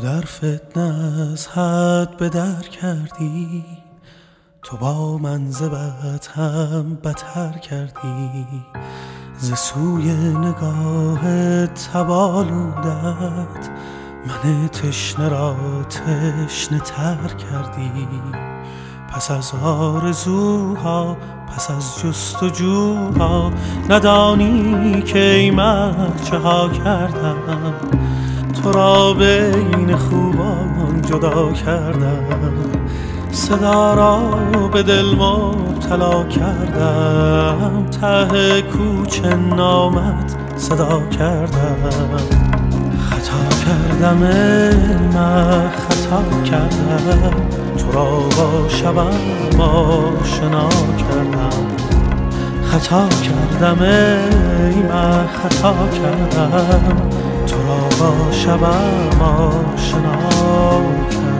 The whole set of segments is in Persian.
در فتنه از حد به در کردی، تو با من ز بد هم بتر کردی. ز سوی نگاهت تبالودت، من تشنه را تشنه تر کردی. پس از آرزوها، پس از جستجوها، ندانی که ای مرد چه ها کردم. تو را بین خوبان جدا کردم، صدا را به دل مبتلا کردم. ته کوچه نامت صدا کردم. خطا کردم من، خطا کردم. تو را با شبم آشنا کردم. خطا کردم من، خطا کردم. تو را با شبم آشنا کردم.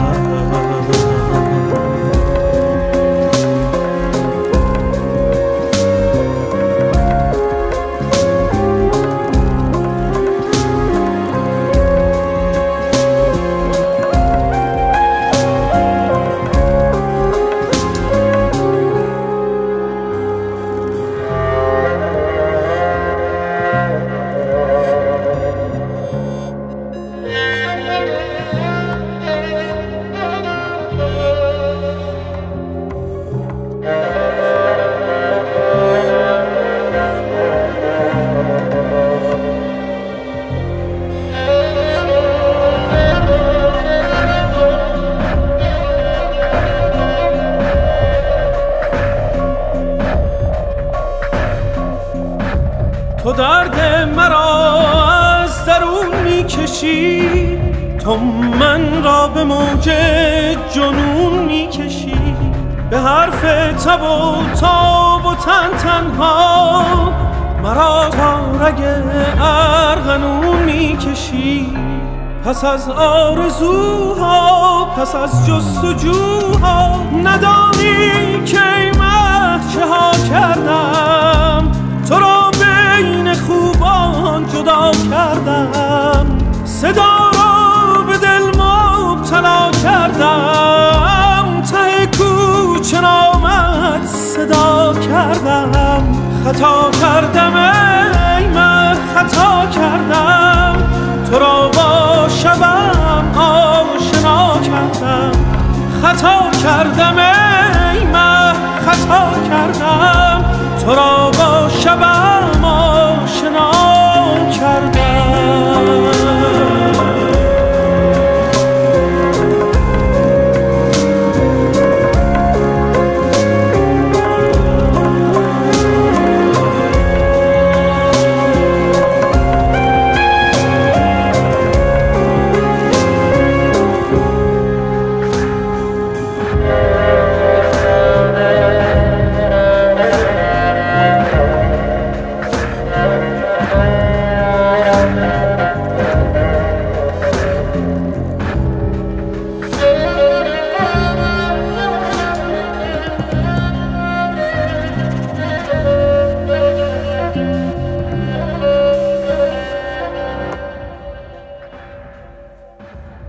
تو درد مرا از درون میکشی، تو من را به موج جنون میکشی. به حرف تب و تاب و تن تنها، مرا تا رگ ارغنون میکشی. پس از آرزوها، پس از جستجوها، ندانی که ای مه چه ها کردم. تو را بین خوبان جدا کردم، صدا را به دل مبتلا کردم. ته کوچه نامت صدا کردم. خطا کردم ای من، خطا کردم. تو را با شبم آشنا کردم. خطا کردم ای من، خطا کردم. تو را با شبم